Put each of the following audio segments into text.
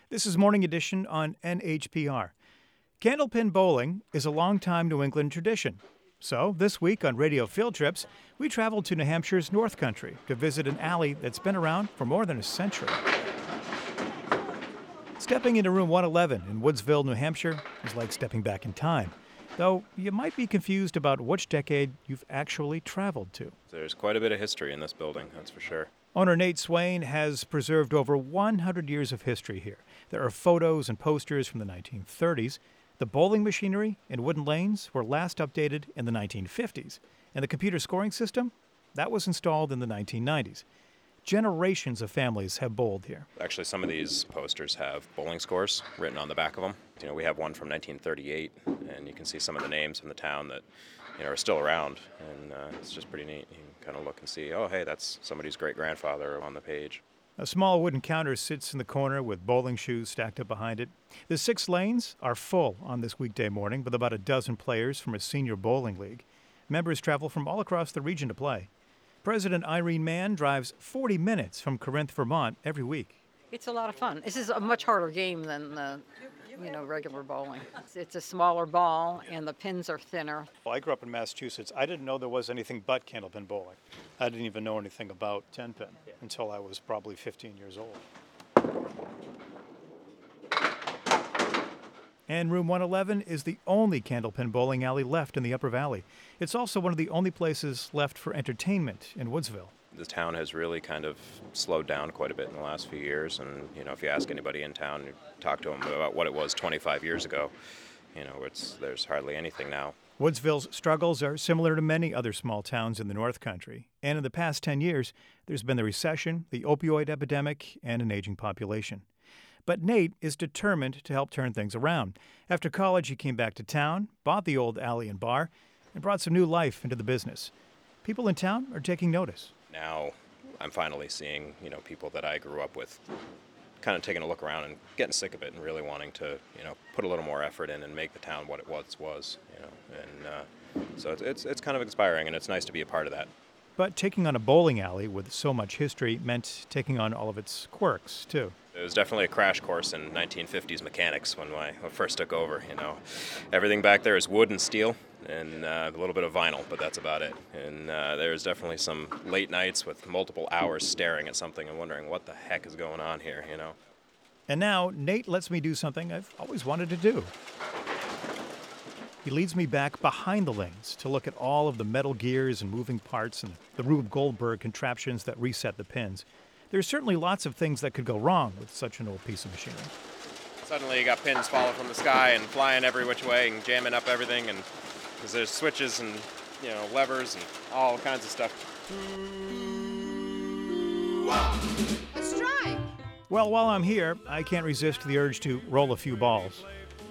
This is Morning Edition on NHPR. Candlepin bowling is a long-time New England tradition. So, this week on Radio Field Trips, we traveled to New Hampshire's North Country to visit an alley that's been around for more than a century. Stepping into room 111 in Woodsville, New Hampshire is like stepping back in time. Though you might be confused about which decade you've actually traveled to. There's quite a bit of history in this building, that's for sure. Owner Nate Swain has preserved over 100 years of history here. There are photos and posters from the 1930s. The bowling machinery and wooden lanes were last updated in the 1950s. And the computer scoring system, that was installed in the 1990s. Generations of families have bowled here. Actually, some of these posters have bowling scores written on the back of them. We have one from 1938, and you can see some of the names from the town that are still around, and it's just pretty neat. You can kind of look and see, oh, hey, that's somebody's great-grandfather on the page. A small wooden counter sits in the corner with bowling shoes stacked up behind it. The 6 lanes are full on this weekday morning with about a dozen players from a senior bowling league. Members travel from all across the region to play. President Irene Mann drives 40 minutes from Corinth, Vermont every week. It's a lot of fun. This is a much harder game than regular bowling. It's a smaller ball and the pins are thinner. Well, I grew up in Massachusetts. I didn't know there was anything but candlepin bowling. I didn't even know anything about 10-pin until I was probably 15 years old. And room 111 is the only candlepin bowling alley left in the Upper Valley. It's also one of the only places left for entertainment in Woodsville. The town has really kind of slowed down quite a bit in the last few years, and if you ask anybody in town, you talk to them about what it was 25 years ago, there's hardly anything now. Woodsville's struggles are similar to many other small towns in the North Country, and in the past 10 years, there's been the recession, the opioid epidemic, and an aging population. But Nate is determined to help turn things around. After college, he came back to town, bought the old alley and bar, and brought some new life into the business. People in town are taking notice. Now I'm finally seeing, people that I grew up with kind of taking a look around and getting sick of it and really wanting to, put a little more effort in and make the town what it was, So it's kind of inspiring, and it's nice to be a part of that. But taking on a bowling alley with so much history meant taking on all of its quirks, too. It was definitely a crash course in 1950s mechanics when I first took over, Everything back there is wood and steel and a little bit of vinyl, but that's about it. And there's definitely some late nights with multiple hours staring at something and wondering what the heck is going on here, And now Nate lets me do something I've always wanted to do. He leads me back behind the lanes to look at all of the metal gears and moving parts and the Rube Goldberg contraptions that reset the pins. There's certainly lots of things that could go wrong with such an old piece of machinery. Suddenly you got pins falling from the sky and flying every which way and jamming up everything, and because there's switches and levers and all kinds of stuff. Let's try. Well, while I'm here, I can't resist the urge to roll a few balls.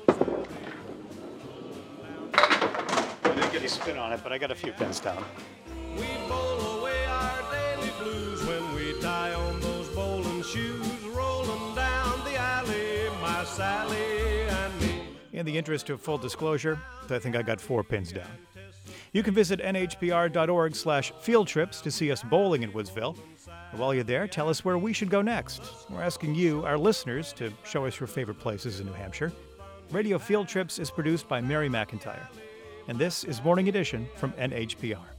I didn't get a spin on it, but I got a few pins down. We bowl away our daily blues when we tie on those bowling shoes, rolling down the alley, my Sally and me. In the interest of full disclosure, I think I got 4 pins down. You can visit nhpr.org/fieldtrips to see us bowling in Woodsville. And while you're there, tell us where we should go next. We're asking you, our listeners, to show us your favorite places in New Hampshire. Radio Field Trips is produced by Mary McIntyre. And this is Morning Edition from NHPR.